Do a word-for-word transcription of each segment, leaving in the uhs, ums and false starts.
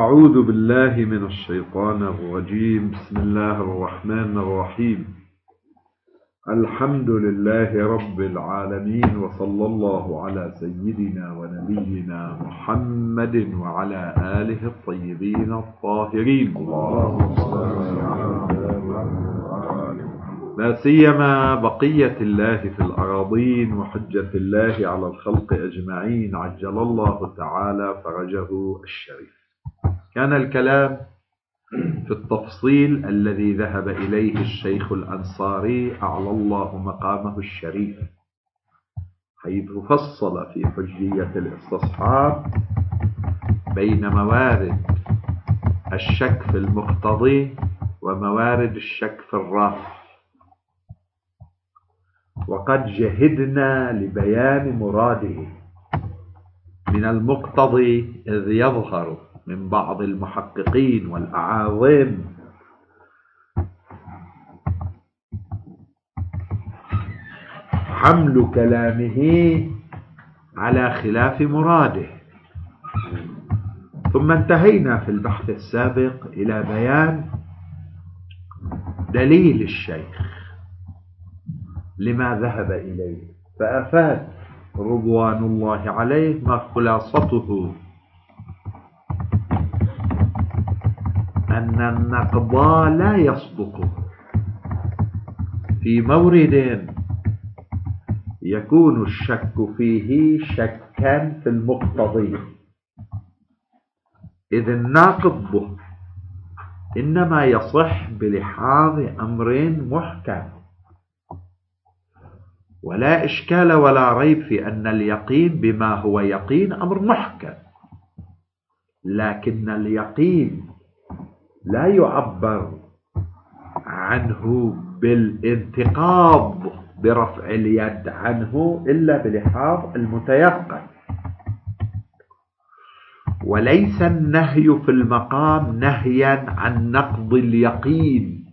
أعوذ بالله من الشيطان الرجيم. بسم الله الرحمن الرحيم. الحمد لله رب العالمين، وصلى الله على سيدنا ونبينا محمد وعلى آله الطيبين الطاهرين، اللهم صل على لا سيما بقية الله في الأراضين وحجة الله على الخلق أجمعين، عجل الله تعالى فرجه الشريف. كان الكلام في التفصيل الذي ذهب إليه الشيخ الأنصاري أعلى الله مقامه الشريف، حيث فصل في حجية الاستصحاب بين موارد الشك في المقتضي وموارد الشك في الرافع، وقد جهدنا لبيان مراده من المقتضي، إذ يظهر من بعض المحققين والأعاظم حمل كلامه على خلاف مراده. ثم انتهينا في البحث السابق إلى بيان دليل الشيخ لما ذهب إليه، فأفاد رضوان الله عليه ما خلاصته أن النقض لا يصدق في مورد يكون الشك فيه شكا في المقتضي، إذ الناقض إنما يصح بلحاظ أمر محكم، ولا إشكال ولا ريب في أن اليقين بما هو يقين أمر محكم، لكن اليقين لا يعبر عنه بالانتقاض برفع اليد عنه إلا بلحاظ المتيقن، وليس النهي في المقام نهيا عن نقض اليقين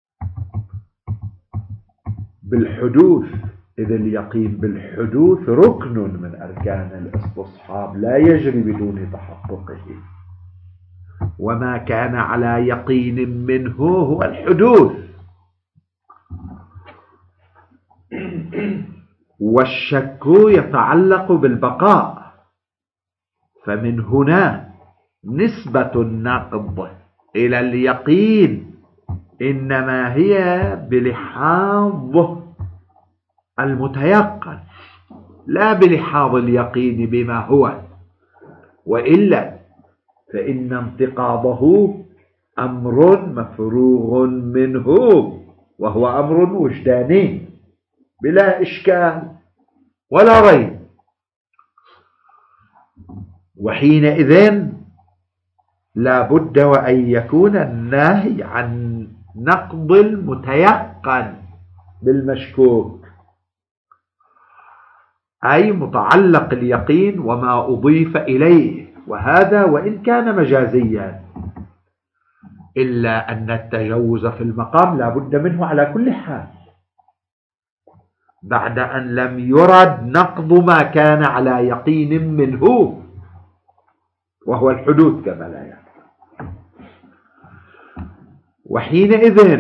بالحدوث، إذ اليقين بالحدوث ركن من أركان الاستصحاب لا يجري بدون تحققه، وما كان على يقين منه هو الحدوث، والشك يتعلق بالبقاء. فمن هنا نسبة النقض إلى اليقين إنما هي بلحاظ المتيقن لا بلحاظ اليقين بما هو، وإلا فإن انتقاضه أمر مفروغ منه، وهو أمر وجداني بلا إشكال ولا ريب. وحينئذ لا بد وأن يكون النهي عن نقض المتيقن بالمشكوك، أي متعلق اليقين وما أضيف إليه، وهذا وإن كان مجازيا، إلا أن التجوز في المقام لا بد منه على كل حال، بعد أن لم يرد نقض ما كان على يقين منه وهو الحدوث كما لا يعلم. وحينئذ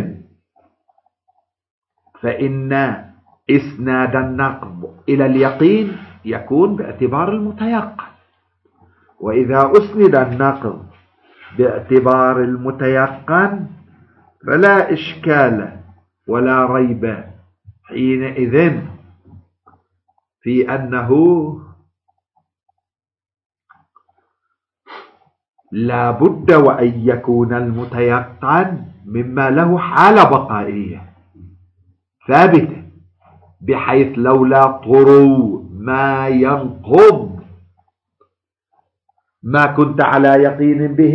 فإن إسناد النقض إلى اليقين يكون باعتبار المتيقن، وإذا أسند النقض باعتبار المتيقن فلا إشكال ولا ريب حينئذ في أنه لا بد وأن يكون المتيقن مما له حالة بقائية ثابتة، بحيث لولا طرو ما ينقض ما كنت على يقين به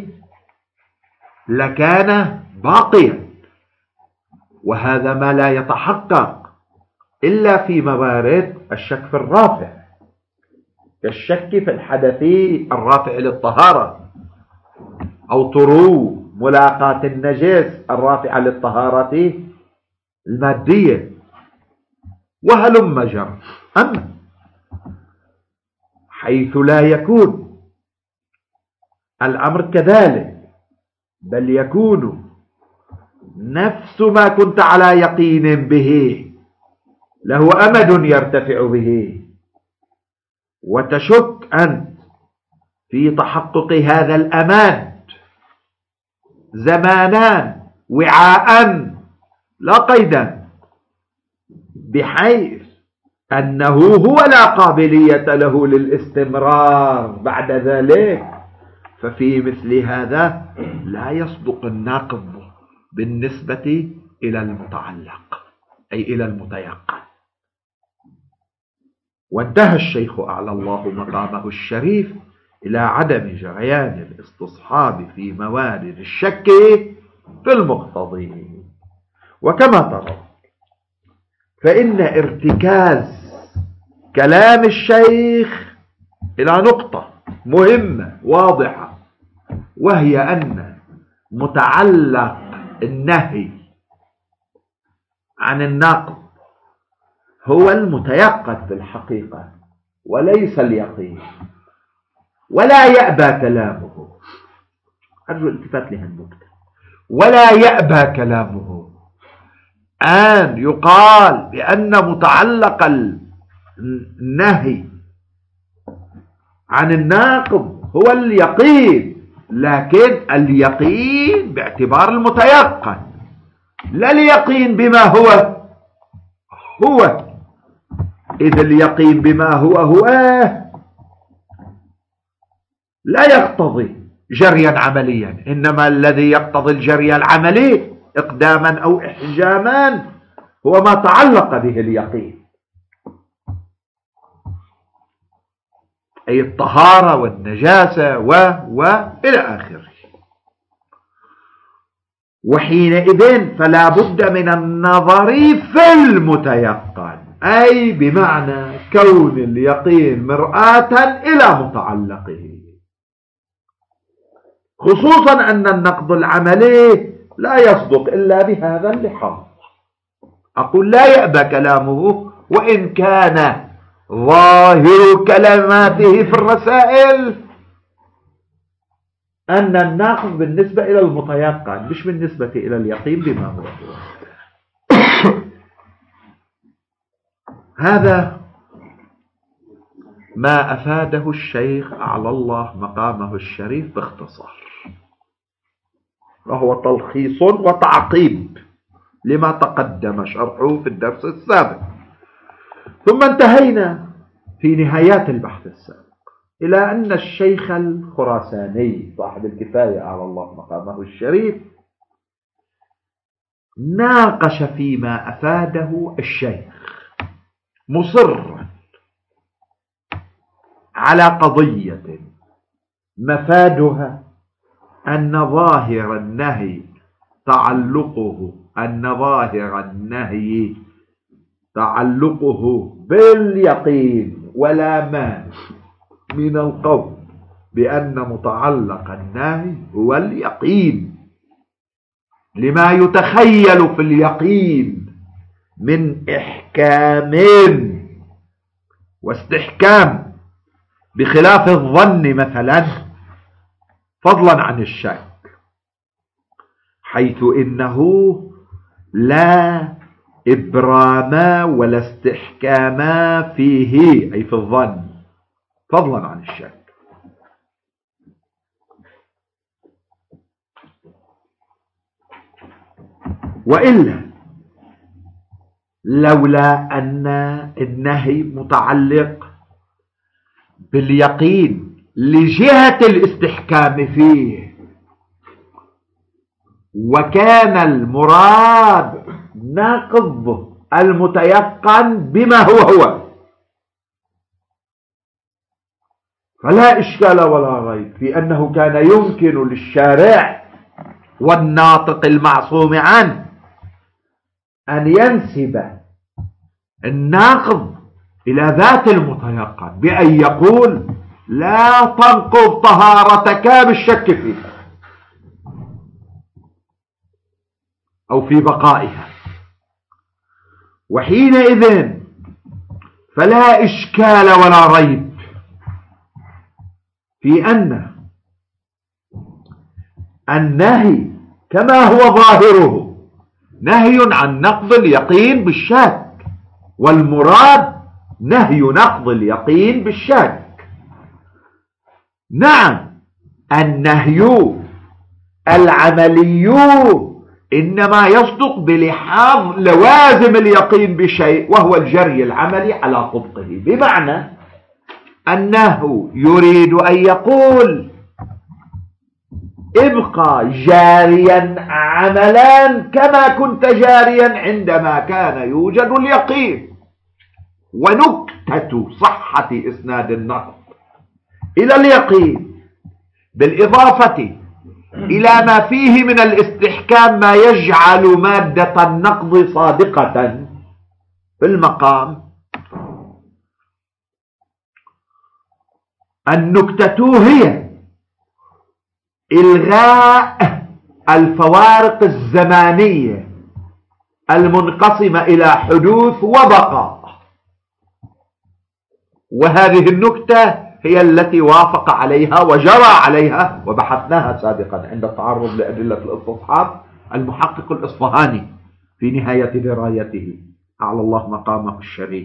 لكان باقيا، وهذا ما لا يتحقق إلا في موارد الشك في الرافع، كالشك في الحدث الرافع للطهارة، أو طرو ملاقاة النجس الرافعة للطهارة المادية، وهلم جر. أما حيث لا يكون الأمر كذلك، بل يكون نفس ما كنت على يقين به له أمد يرتفع به، وتشك أنت في تحقق هذا الأمد زمانا وعاء لا قيدا، بحيث أنه هو لا قابلية له للاستمرار بعد ذلك. ففي مثل هذا لا يصدق الناقض بالنسبة إلى المتعلق أي إلى المتيقن. وانتهى الشيخ أعلى الله مقامه الشريف إلى عدم جريان الاستصحاب في موارد الشك في المقتضي. وكما ترى فإن ارتكاز كلام الشيخ إلى نقطة مهمة واضحة، وهي أن متعلق النهي عن النقض هو المتيقن في الحقيقة وليس اليقين، ولا يأبى كلامه. أرجو الالتفات لهالنقطة. ولا يأبى كلامه أن يقال بأن متعلق النهي عن الناقض هو اليقين، لكن اليقين باعتبار المتيقن، لا اليقين بما هو هو. إذ اليقين بما هو هو لا يقتضي جريا عمليا، إنما الذي يقتضي الجري العملي إقداما أو إحجاما هو ما تعلق به اليقين، أي الطهارة والنجاسة و و إلى آخره. وحينئذ فلا بد من النظر في المتيقن، أي بمعنى كون اليقين مرآة إلى متعلقه، خصوصا أن النقد العملي لا يصدق إلا بهذا اللحاظ. أقول لا يأبى كلامه، وإن كان ظاهر كلماته في الرسائل أن الناقض بالنسبة إلى المتيقن مش بالنسبة إلى اليقين بما هو. هذا ما أفاده الشيخ أعلى الله مقامه الشريف باختصار، وهو تلخيص وتعقيب لما تقدم شرحه في الدرس السابق. ثم انتهينا في نهايات البحث السابق إلى أن الشيخ الخراساني صاحب الكفاية على الله مقامه الشريف ناقش فيما أفاده الشيخ، مصرا على قضية مفادها أن ظاهر النهي تعلقه أن ظاهر النهي تعلقه باليقين، ولا مانع من القول بأن متعلق النهي هو اليقين، لما يتخيل في اليقين من إحكام واستحكام، بخلاف الظن مثلا، فضلا عن الشك، حيث إنه لا إبرام ولا استحكام فيه، أي في الظن، فضلا عن الشك. وإلا لولا أن النهي متعلق باليقين لجهة الاستحكام فيه، وكان المراد نقض المتيقن بما هو هو، فلا إشكال ولا ريب في أنه كان يمكن للشارع والناطق المعصوم عنه أن ينسب الناقض إلى ذات المتيقن بأن يقول لا تنقض طهارتك بالشك فيها أو في بقائها. وحينئذ فلا إشكال ولا ريب في أن النهي كما هو ظاهره نهي عن نقض اليقين بالشك، والمراد نهي نقض اليقين بالشك. نعم، النهي العملي إنما يصدق بلحاظ لوازم اليقين بشيء، وهو الجري العملي على طبقه، بمعنى أنه يريد أن يقول ابقى جاريا عملا كما كنت جاريا عندما كان يوجد اليقين. ونكتة صحة إسناد النقض إلى اليقين بالإضافة إلى ما فيه من الاستحكام ما يجعل مادة النقض صادقة في المقام. النكتة هي إلغاء الفوارق الزمانية المنقسمة إلى حدوث وبقاء، وهذه النكتة هي التي وافق عليها وجرى عليها وبحثناها سابقا عند التعرض لأدلة الاستصحاب المحقق الإصفهاني في نهاية درايته أعلى الله مقامه الشريف.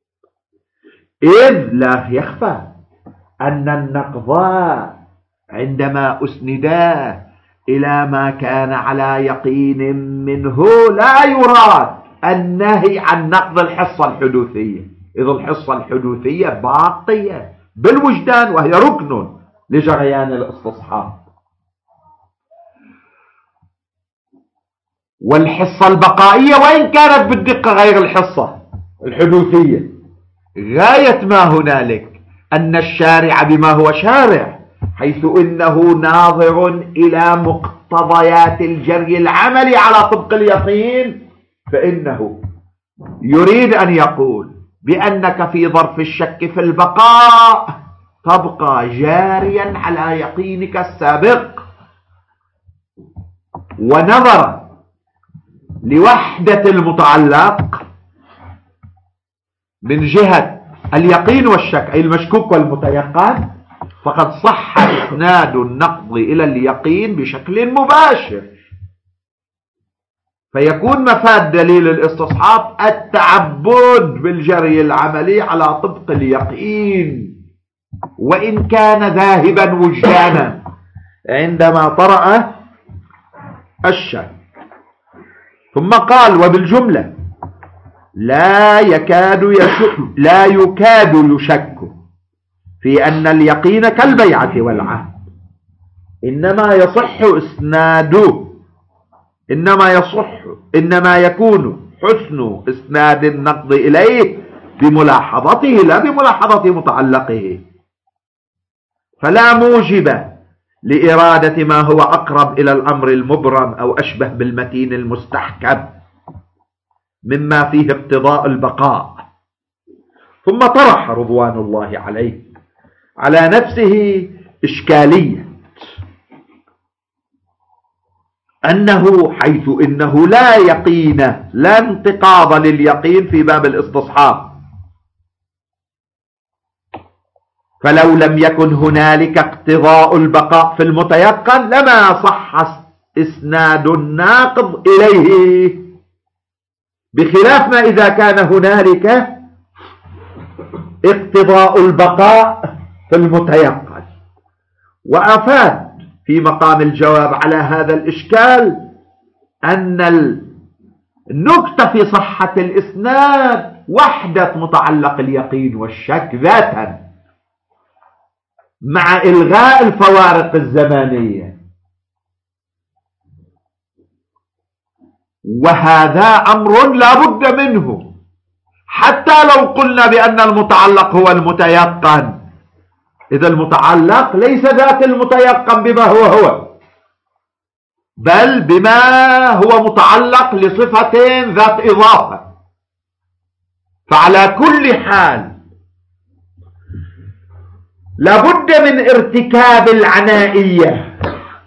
إذ لا يخفى أن النقض عندما أسندا إلى ما كان على يقين منه لا يراد النهي عن نقض الحصة الحدوثية، إذ الحصة الحدوثية باقية بالوجدان وهي ركن لجريان الاستصحاب. والحصة البقائية وإن كانت بالدقة غير الحصة الحدوثية، غاية ما هنالك أن الشارع بما هو شارع، حيث إنه ناظر إلى مقتضيات الجري العملي على طبق اليقين، فإنه يريد أن يقول بأنك في ظرف الشك في البقاء تبقى جاريا على يقينك السابق. ونظر لوحدة المتعلق من جهة اليقين والشك، أي المشكوك والمتيقن، فقد صح إسناد النقض إلى اليقين بشكل مباشر، فيكون مفاد دليل الاستصحاب التعبد بالجري العملي على طبق اليقين، وإن كان ذاهبا وجدانا عندما طرأ الشك. ثم قال: وبالجملة لا يكاد يشك لا يكاد يشك في أن اليقين كالبيعة والعهد، إنما يصح إسناده إنما يصح إنما يكون حسن إسناد النقض إليه بملاحظته لا بملاحظة متعلقه، فلا موجب لإرادة ما هو أقرب إلى الأمر المبرم أو أشبه بالمتين المستحكم مما فيه اقتضاء البقاء. ثم طرح رضوان الله عليه على نفسه إشكالية أنه حيث إنه لا يقين لا انتقاض لليقين في باب الاستصحاب، فلو لم يكن هنالك اقتضاء البقاء في المتيقن لما صح إسناد الناقض إليه، بخلاف ما إذا كان هنالك اقتضاء البقاء في المتيقن. وأفاد في مقام الجواب على هذا الإشكال أن النكتة في صحة الإسناد وحدة متعلق اليقين والشك ذاتا مع إلغاء الفوارق الزمانية، وهذا أمر لا بد منه حتى لو قلنا بأن المتعلق هو المتيقن، إذا المتعلق ليس ذات المتيقن بما هو هو، بل بما هو متعلق لصفة ذات إضافة. فعلى كل حال لابد من ارتكاب العنائية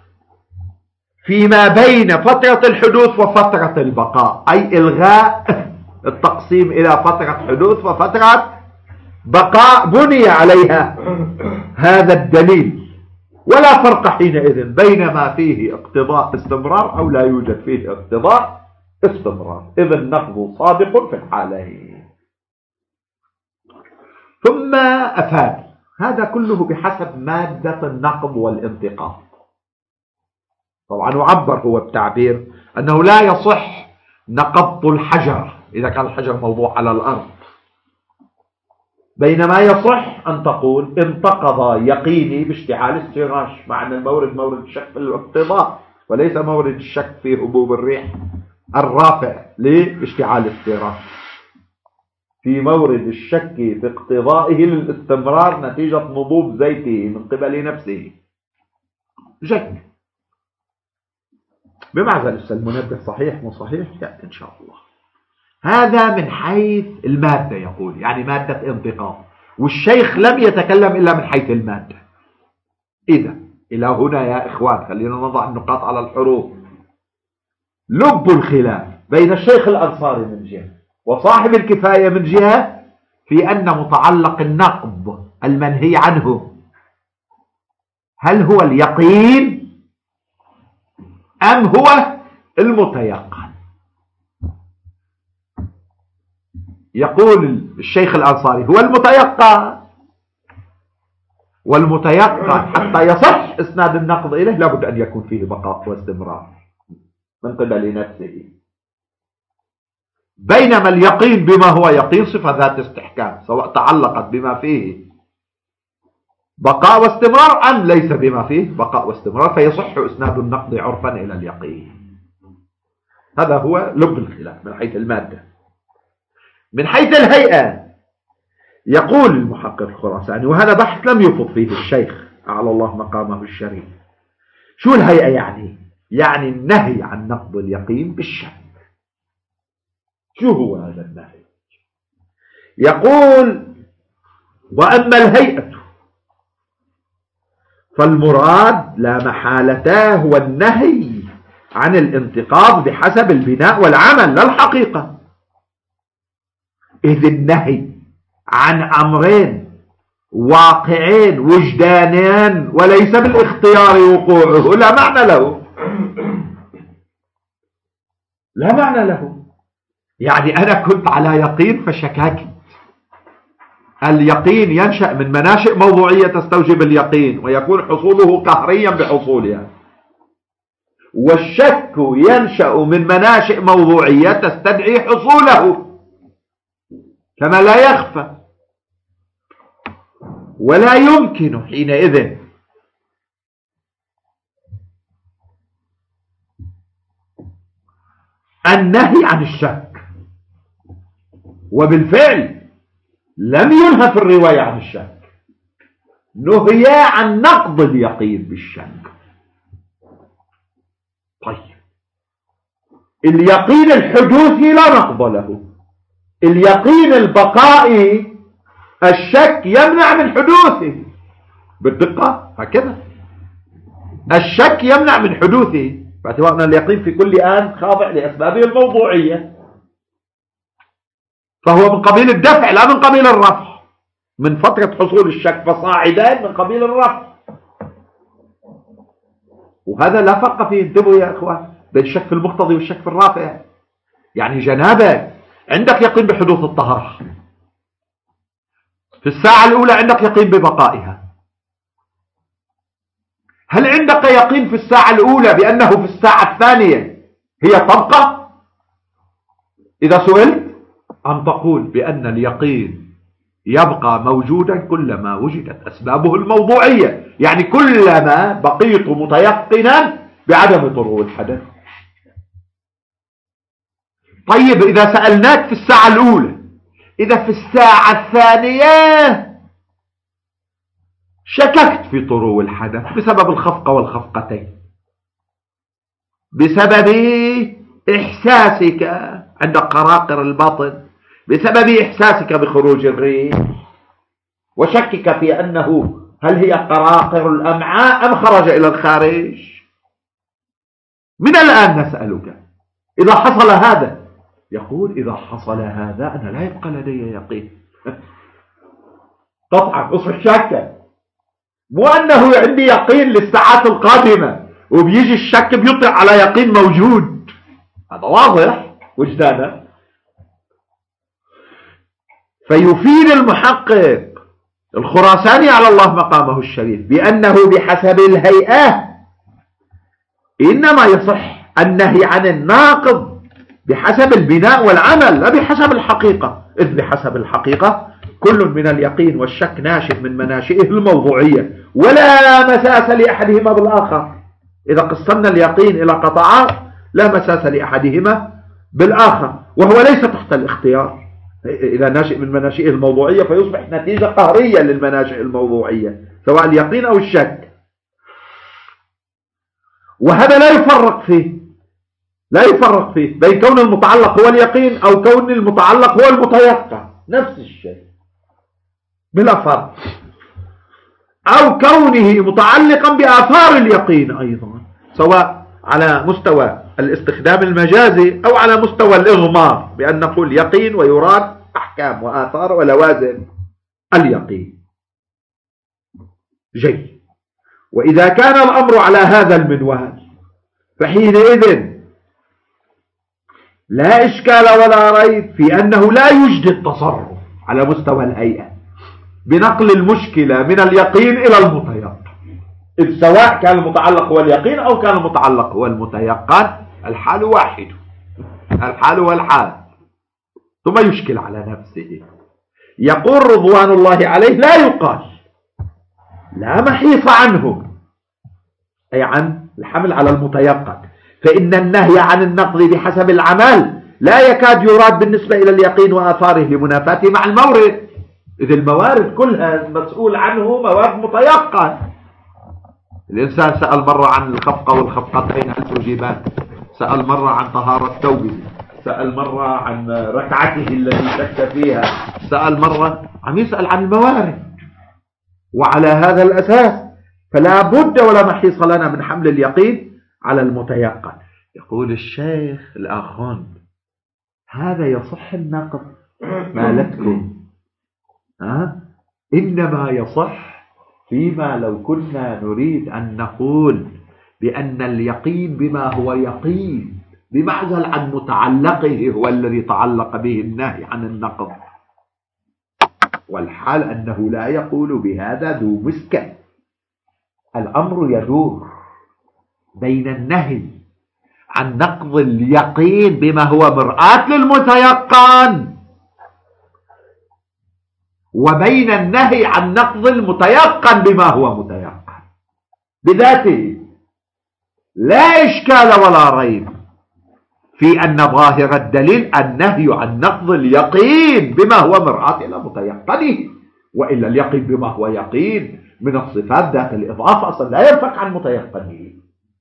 فيما بين فترة الحدوث وفترة البقاء، أي إلغاء التقسيم إلى فترة حدوث وفترة بقاء بني عليها هذا الدليل. ولا فرق حينئذ بين ما فيه اقتضاء استمرار أو لا يوجد فيه اقتضاء استمرار، إذا النقض صادق في الحالين. ثم أفاد هذا كله بحسب مادة النقض والانتقاض. طبعا يعبر هو بتعبير أنه لا يصح نقض الحجر إذا كان الحجر موضوع على الأرض، بينما يصح أن تقول انتقض يقيني باشتعال السراج، مع أن المورد مورد الشك في الاقتضاء وليس مورد الشك في هبوب الريح الرافع لاشتعال السراج. في مورد الشك في اقتضائه للاستمرار نتيجة نضوب زيته من قبل نفسه شك. بمعزل المنبه صحيح مو صحيح يأتي إن شاء الله. هذا من حيث المادة يقول، يعني مادة انتقاض، والشيخ لم يتكلم إلا من حيث المادة. إذا إلى هنا يا إخوان خلينا نضع النقاط على الحروف. لب الخلاف بين الشيخ الأنصاري من جهة وصاحب الكفاية من جهة في أن متعلق النقض المنهي عنه هل هو اليقين أم هو المتيقن. يقول الشيخ الأنصاري هو المتيقن، والمتيقن حتى يصح إسناد النقض إليه لابد أن يكون فيه بقاء واستمرار من قبل نفسه، بينما اليقين بما هو يقين صفة ذات استحكام سواء تعلقت بما فيه بقاء واستمرار أم ليس بما فيه بقاء واستمرار، فيصح إسناد النقض عرفا إلى اليقين. هذا هو لب الخلاف من حيث المادة. من حيث الهيئة يقول المحقق الخراساني، وهذا بحث لم يفض فيه الشيخ أعلى الله مقامه الشريف، شو الهيئة يعني؟ يعني النهي عن نقض اليقين بالشك. شو هو هذا النهي؟ يقول وأما الهيئة فالمراد لا محالة هو النهي عن الانتقاض بحسب البناء والعمل لا الحقيقة، إذ النهي عن أمرين واقعين وجدانين وليس بالاختيار وقوعه لا معنى له، لا معنى له. يعني أنا كنت على يقين فشككت. اليقين ينشأ من مناشئ موضوعية تستوجب اليقين ويكون حصوله قهريا بحصولها، والشك ينشأ من مناشئ موضوعية تستدعي حصوله كما لا يخفى، ولا يمكن حينئذ النهي عن الشك. وبالفعل لم ينهى في الرواية عن الشك، نهي عن نقض اليقين بالشك. طيب اليقين الحدوثي لا نقض له، اليقين البقائي الشك يمنع من حدوثه بالدقة هكذا، الشك يمنع من حدوثه باعتبار أن اليقين في كل آن خاضع لأسبابه الموضوعية، فهو من قبيل الدفع لا من قبيل الرفع، من فترة حصول الشك فصاعدا من قبيل الرفع. وهذا لا فرق فيه، انتبهوا يا اخوان، بين الشك في المقتضي والشك في الرافع. يعني جنابه عندك يقين بحدوث الطهارة، في الساعة الأولى عندك يقين ببقائها، هل عندك يقين في الساعة الأولى بأنه في الساعة الثانية هي تبقى إذا سئلت، أم تقول بأن اليقين يبقى موجودا كلما وجدت أسبابه الموضوعية، يعني كلما بقيت متيقنا بعدم طرو الحدث؟ طيب إذا سألناك في الساعة الأولى، إذا في الساعة الثانية شككت في طرو الحدث بسبب الخفقة والخفقتين، بسبب إحساسك عند قراقر الباطن، بسبب إحساسك بخروج الريح، وشكك في أنه هل هي قراقر الأمعاء أم خرج إلى الخارج. من الآن نسألك إذا حصل هذا، يقول إذا حصل هذا أنا لا يبقى لدي يقين قطعا، أصبح شاكا. مو أنه عندي يقين للساعات القادمة وبيجي الشك بيطلع على يقين موجود. هذا واضح وجدانا. فيفيد المحقق الخراساني على الله مقامه الشريف بأنه بحسب الهيئة إنما يصح النهي عن الناقض بحسب البناء والعمل لا بحسب الحقيقة، إذ بحسب الحقيقة كل من اليقين والشك ناشئ من مناشئه الموضوعية ولا مساس لأحدهما بالآخر. إذا قسمنا اليقين إلى قطعات لا مساس لأحدهما بالآخر، وهو ليس تحت الاختيار. إذا ناشئ من مناشئه الموضوعية فيصبح نتيجة قهرية للمناشئ الموضوعية سواء اليقين أو الشك، وهذا لا يفرق فيه لا يفرق فيه بين كون المتعلق هو اليقين أو كون المتعلق هو المتيقن، نفس الشيء بلا فرق، أو كونه متعلقا بآثار اليقين أيضا سواء على مستوى الاستخدام المجازي أو على مستوى الإغمار بأن نقول يقين ويراد أحكام وآثار ولوازم اليقين. جيد. وإذا كان الأمر على هذا المنوال فحينئذ لا إشكال ولا ريب في أنه لا يوجد التصرف على مستوى الهيئة بنقل المشكلة من اليقين إلى المتيقن، إذ سواء كان المتعلق هو اليقين أو كان المتعلق هو المتيقن الحال واحد، الحال والحال، ثم يشكل على نفسه. يقول رضوان الله عليه لا يقال لا محيص عنه، أي عن الحمل على المتيقن، فإن النهي عن النقض بحسب العمل لا يكاد يراد بالنسبة إلى اليقين وآثاره لمنافاته مع المورد، إذ الموارد كلها مسؤول عنه موارد متيقن. الإنسان سأل مرة عن الخفقة والخفقتين هل تجيبان، سأل مرة عن طهارة ثوبه، سأل مرة عن ركعته التي شك فيها، سأل مرة عم يسأل عن الموارد، وعلى هذا الأساس فلا بد ولا محيص لنا من حمل اليقين على المتيقن. يقول الشيخ الآخون هذا يصح النقض مالتكم، ها؟ إنما يصح فيما لو كنا نريد أن نقول بأن اليقين بما هو يقين بمعزل عن متعلقه هو الذي تعلق به النهي عن النقض، والحال أنه لا يقول بهذا ذو مسكة. الأمر يدور بين النهي عن نقض اليقين بما هو مرآة للمتيقن وبين النهي عن نقض المتيقن بما هو متيقن بذاته. لا إشكال ولا ريب في أن ظاهر الدليل النهي عن نقض اليقين بما هو مرآة إلى متيقنه، وإلا اليقين بما هو يقين من الصفات ذات الإضافة أصلا لا ينفك عن متيقنه.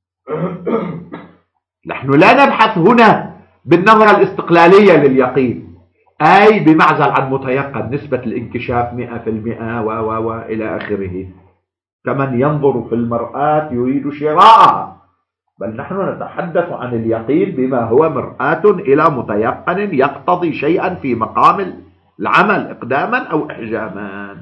نحن لا نبحث هنا بالنظرة الاستقلالية لليقين أي بمعزل عن متيقن نسبة الانكشاف مئة في المئة و و و إلى آخره، كمن ينظر في المرآة يريد شراءها، بل نحن نتحدث عن اليقين بما هو مرآة إلى متيقن يقتضي شيئا في مقام العمل إقداما أو إحجاما.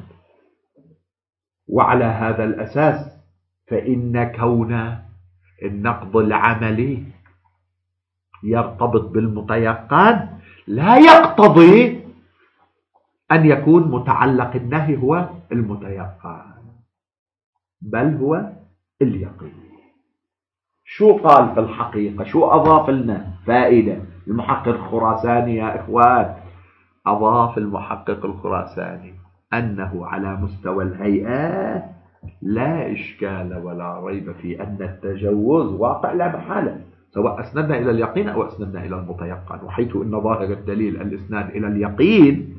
وعلى هذا الأساس فإن كون النقض العملي يرتبط بالمتيقن لا يقتضي أن يكون متعلق النهي هو المتيقن، بل هو اليقين. شو قال في الحقيقة؟ شو أضاف لنا فائدة المحقق الخراساني يا إخوان؟ أضاف المحقق الخراساني أنه على مستوى الهيئة لا إشكال ولا ريب في أن التجوز واقع لا محالة، سواء أسندنا إلى اليقين أو أسندنا إلى المتيقن، وحيث أن ظاهر الدليل الإسناد إلى اليقين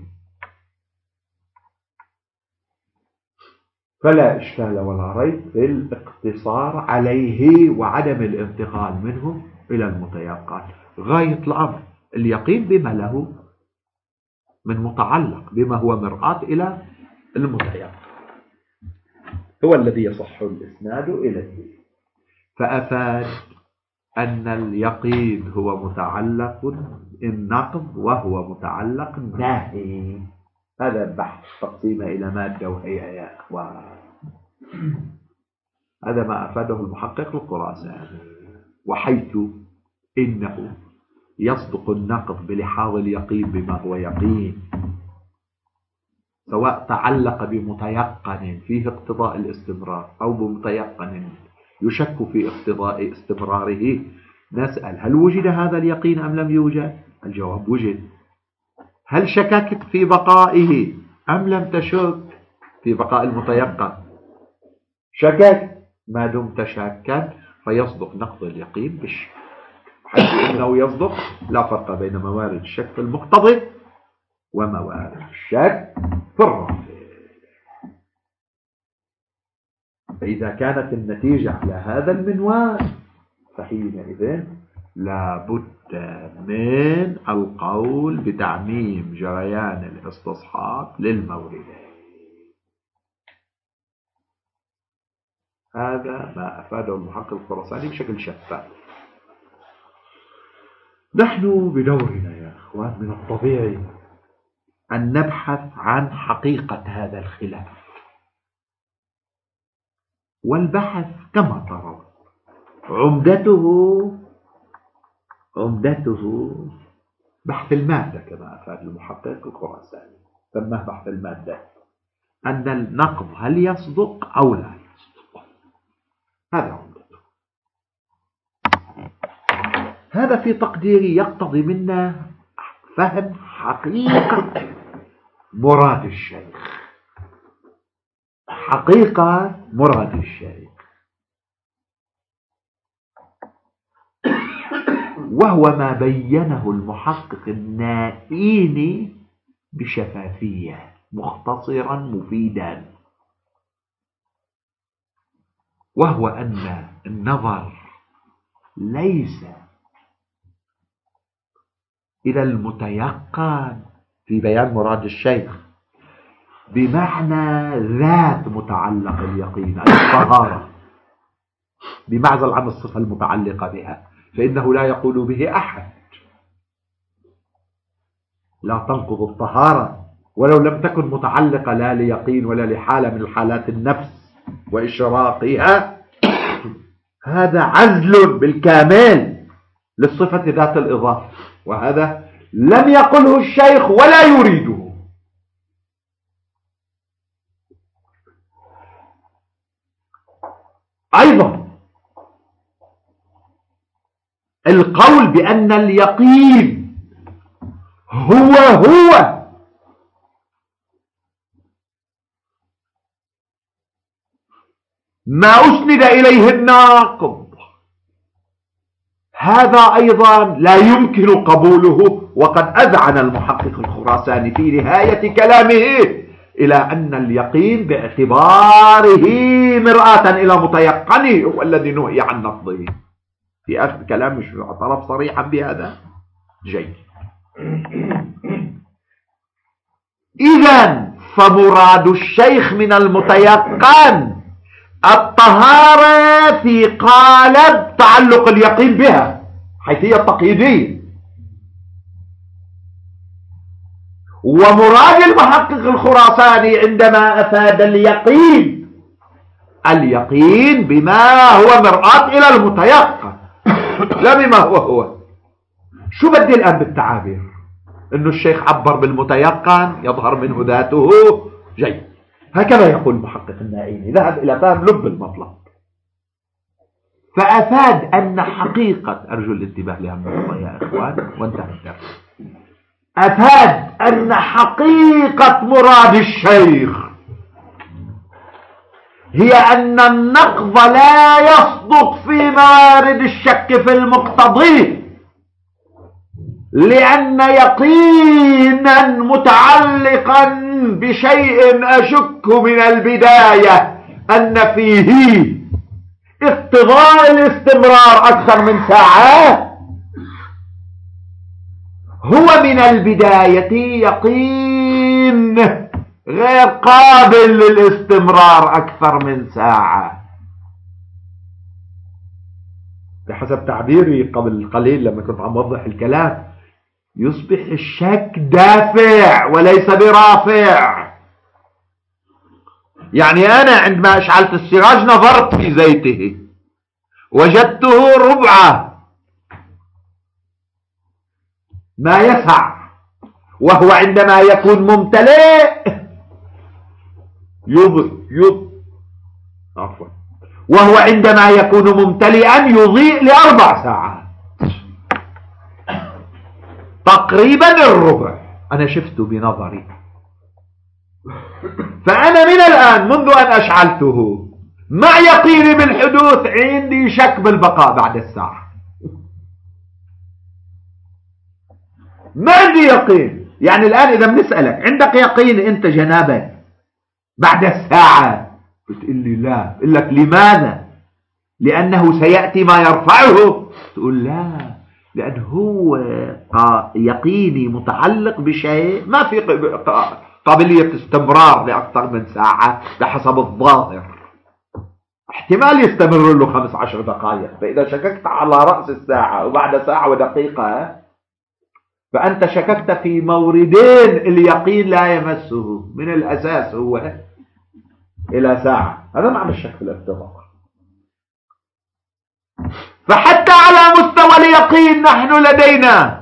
فلا إشكال ولا ريب في الاقتصار عليه وعدم الانتقال منه إلى المتيقن. غاية الأمر اليقين بما له من متعلق بما هو مرآة إلى المتيقن هو الذي يصح الإسناد إليه. فأفاد أن اليقين هو متعلق النقض وهو متعلق النهي. هذا البحث تقسيمه إلى مادة وهيئة يا أخوان. هذا ما أفاده المحقق الخراساني. وحيث إنه يصدق النقض بلحاظ اليقين بما هو يقين، سواء تعلق بمتيقن فيه اقتضاء الاستمرار أو بمتيقن يشك في اقتضاء استمراره، نسأل هل وجد هذا اليقين أم لم يوجد؟ الجواب وجد. هل شككت في بقائه أم لم تشك في بقاء المتيقن؟ شكك. ما دمت شاكا فيصدق نقض اليقين بالشك، حيث إنه يصدق لا فرق بين موارد الشك في المقتضي وموارد الشك في الرافع. فإذا كانت النتيجة على هذا المنوال فحينئذ لا بد من القول بتعميم جريان الاستصحاب للموردين. هذا ما أفاده المحقق الخراساني بشكل شفاف. نحن بدورنا يا أخوان من الطبيعي أن نبحث عن حقيقة هذا الخلاف، والبحث كما ترون عمدته عمدته بحث المادة كما أفاد المحقق الخراساني، سماه بحث المادة، أن النقض هل يصدق أو لا يصدق. هذا عمدته. هذا في تقديري يقتضي منا فهم حقيقة مراد الشيخ، حقيقة مراد الشيخ، وهو ما بينه المحقق النائيني بشفافية مختصرا مفيدا، وهو أن النظر ليس إلى المتيقن في بيان مراد الشيخ بمعنى ذات متعلق اليقين، أي الطهارة، بمعزل عن الصفة المتعلقة بها، فإنه لا يقول به أحد لا تنقض الطهارة ولو لم تكن متعلقة لا ليقين ولا لحالة من الحالات النفس وإشراقها. هذا عزل بالكامل للصفة ذات الإضافة، وهذا لم يقله الشيخ ولا يريده. أيضا القول بأن اليقين هو هو ما أسند إليه الناقض، هذا أيضا لا يمكن قبوله. وقد أذعن المحقق الخراساني في نهاية كلامه إلى أن اليقين باعتباره مرآة إلى متيقنه هو الذي نهي عن نقضه. في آخر كلام مش اعترف صريحا بهذا. جيد. إذن فمراد الشيخ من المتيقن الطهارة في قالب تعلق اليقين بها، حيثية تقييدية. ومراد المحقق الخراساني عندما أفاد اليقين اليقين بما هو مرآة إلى المتيقن لا بما هو هو. شو بدي الآن بالتعابير؟ إنه الشيخ عبر بالمتيقن يظهر منه ذاته. جيد. هكذا يقول المحقق النائيني، ذهب إلى فهم لب المطلب، فأفاد أن حقيقة، أرجو الانتباه لها النقطة يا إخوان وانتهى الدرس، أفاد أن حقيقة مراد الشيخ هي أن النقض لا يصدق في موارد الشك في المقتضي، لأن يقينا متعلقا بشيء أشك من البداية أن فيه اقتضاء الاستمرار أكثر من ساعة، هو من البداية يقين غير قابل للاستمرار أكثر من ساعة. بحسب تعبيري قبل قليل لما كنت عم أوضح الكلام، يصبح الشك دافع وليس برافع. يعني أنا عندما أشعلت السراج نظرت في زيته وجدته ربع ما يسع، وهو عندما يكون ممتلئ يض يض عفوا وهو عندما يكون ممتلئا يضيء لأربع ساعات تقريبا الربع. أنا شفته بنظري. فأنا من الآن منذ أن أشعلته مع يقيني بالحدوث عندي شك بالبقاء بعد الساعة. ما عندي يقين. يعني الآن إذا بنسألك عندك يقين أنت جنابك بعد الساعة؟ بتقول لي لا. بقول لك لماذا؟ لأنه سيأتي ما يرفعه. تقول لا، لأنه هو يقيني متعلق بشيء ما في قابلية استمرار لأكثر من ساعة بحسب الظاهر. احتمال يستمر له خمس عشر دقائق، فإذا شككت على رأس الساعة وبعد ساعة ودقيقة فأنت شككت في موردين اليقين لا يمسه من الأساس هو إلى ساعة. هذا معنى الشك في الافتراض. فحتى على مستوى اليقين نحن لدينا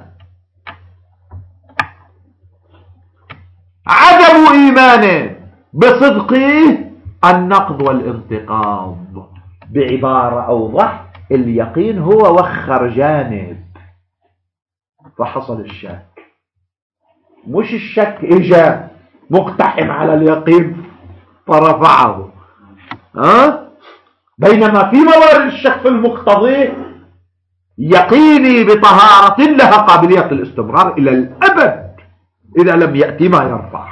عدم إيمان بصدقه النقض والانتقاض. بعبارة أوضح، اليقين هو وخر جانب فحصل الشك، مش الشك إجا مقتحم على اليقين فرفعه. أه؟ بينما في موارد الشك في المقتضي يقيني بطهارة لها قابلية الاستمرار إلى الأبد إذا لم يأتي ما يرفع.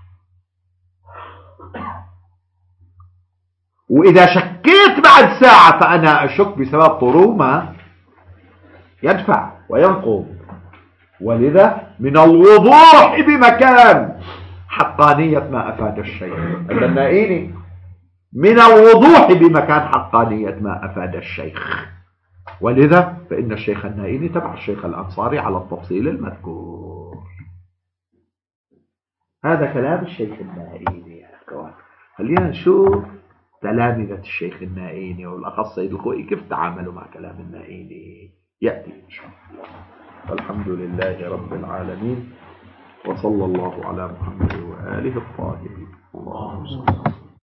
وإذا شكيت بعد ساعة فأنا أشك بسبب طرومة يدفع وينقض. ولذا من الوضوح بمكان حقانية ما أفاد الشيخ النائيني، من الوضوح بمكان حقانية ما أفاد الشيخ. ولذا فإن الشيخ النائيني تبع الشيخ الأنصاري على التفصيل المذكور. هذا كلام الشيخ النائيني يا أخوان. خلينا نشوف تلامذة الشيخ النائيني والأخص سيد الخوئي كيف تعاملوا مع كلام النائيني. يأتي إن شاء الله. والحمد لله رب العالمين، وصلى الله على محمد وآله الطاهرين. اللهم صل